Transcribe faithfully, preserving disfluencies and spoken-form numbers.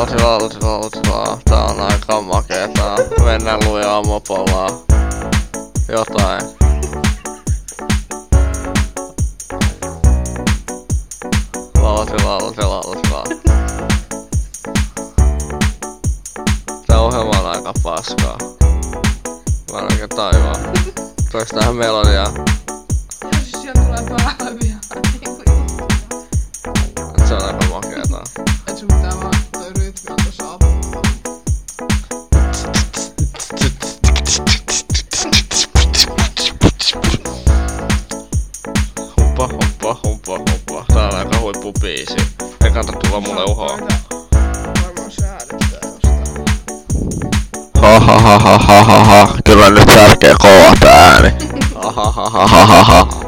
Valti, valti, valti, valti. Tää on aika makeeta. Mennään lujaa mopolla. Jotain. Valti, valti, valti, valti. Tää ohjelma on aika paskaa. Mä en oikein taivaa. Tuleeks tähän melodiaa? Joo, siis sieltä tulee päiviä. Se on aika makeeta. Et sun pitää vaan toi rytmi on tossa apua. Humpa, humpa, humpa, humpa. Tää on aika huippubiisi. Ei kannata tulla mulle uhoa. Varmaan säädöstä jostain. Ha ha ha ha ha ha ha. Kyllä nyt särkee kovat ääni. Ha ha ha ha ha ha.